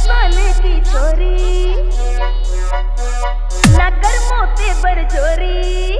बरसाने की चोरी ना कर मोते बरजोरी।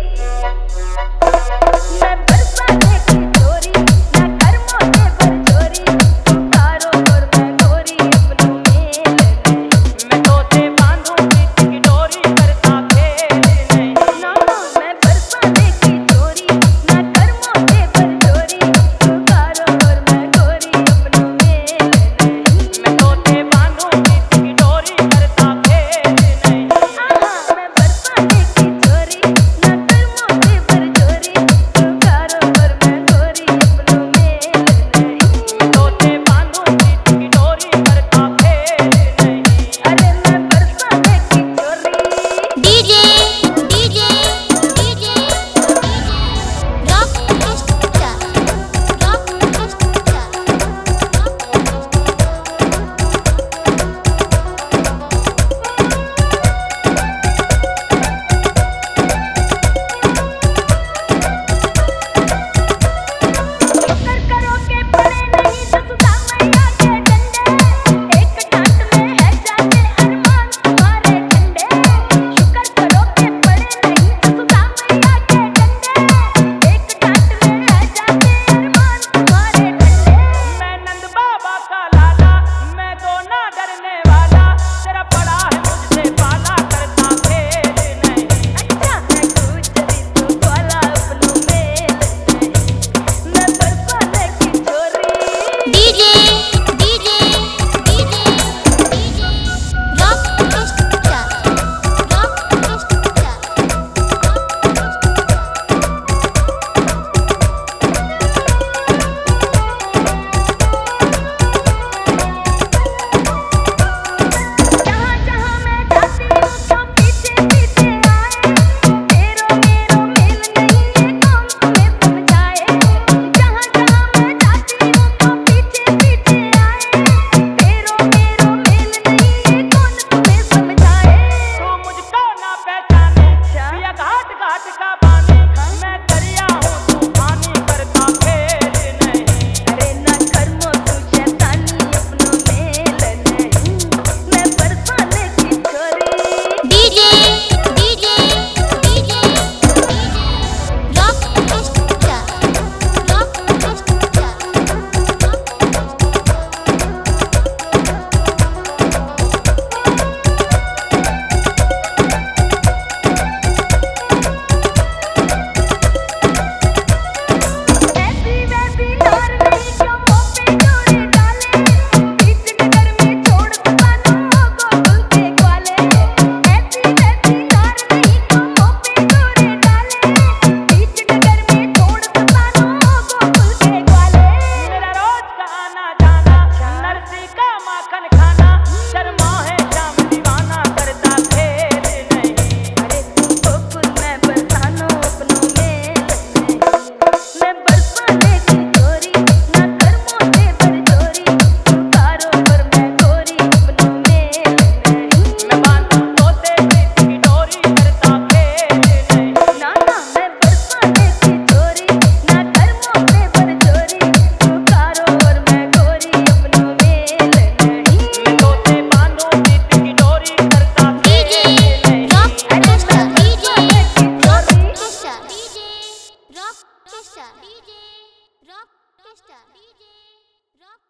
मैं बरसाने की चोरी ना कर मोते बरजोरी। तारो पर मैं गोरी अपनों में मैं तोते बांधूं पीठ की डोरी करता फेर नहीं। ना मैं बरसाने की चोरी ना कर मोते बरजोरी। तारो पर मैं गोरी अपनों में मैं तोते बांधूं पीठ की डोरी करता फेर नहीं। मैं बरसाने की चोरी ना कर मोते बरजोरी। तारो पर मैं गोरी अपनों में मैं तोते बांधूं पीठ की डोरी करता फेर नहीं। अरे मैं बरसाने की चोरी। DJ DJ DJ rock star rock star. शुक्र करो के पड़े नहीं ससुरा मैया के डंडे। एक डांट में है जाते अरमान तुम्हारे ठंडे। शुक्र करो के पड़े नहीं ससुरा मैया के डंडे। एक डांट में है जाते अरमान तुम्हारे ठंडे। मैं नंद बाबा का लाला मैं तो ना डरने वाला। तेरा पड़ा है मुझसे पाला करता फेर नहीं। अच्छा मैं गुजरी तो वाला अपनों में मैं बरसाने की चोरी। DJ DJ DJ DJ rock star rock star. जहाँ जहाँ मैं जाती हूँ तो पीछे पीछे आए। तेरो मेरो मेल नहीं ये कौन तुम्हें समझाए। जहाँ जहाँ मैं जाती हूँ तो पीछे पीछे आए। तेरो मेरो मेल नहीं ये कौन तुम्हें समझाए। तू मुझको ना पहचाने या घाट घाट का बाने। मैं दरिया हूँ तूफानी करता फेर नहीं। अरे ना कर्मों तू शैतानी अपनों मेल नहीं। मैं बरसाने की चोरी। DJ DJ DJ rock star rock star. ऐसी वैसी नार नहीं जो मुँह पे जोड़े डाले। बीच नगर में छोड़ दूँगा तुमको गोकुल के ग्वाले। ऐसी वैसी नार नहीं जो मुँह पे जोड़े डाले। बीच नगर में छोड़ दूँगा तुमको गोकुल के ग्वाले। मेरा रोज का आना जाना नरसी का माखन खाना। शर्मा है जाम दीवाना करता फेर नहीं। अरे तू गोकुल मैं बरसानो अपनों में मैं बरसाने की चोरी ना कर मोते बरजोरी। तारो पर मैं गोरी अपनों में मैं बांधूं तोते पीठ की डोरी करता फेर नहीं। ना मैं बरसाने की चोरी ना कर मोते बरजोरी। तारो पर मैं गोरी अपनों में मैं तोते बांधूं पीठ की डोरी करता फेर डीजे नहीं। रॉक अरे स्टार मैं डीजे बरसाने की रॉक चोरी। Star DJ rock star DJ rock star DJ rock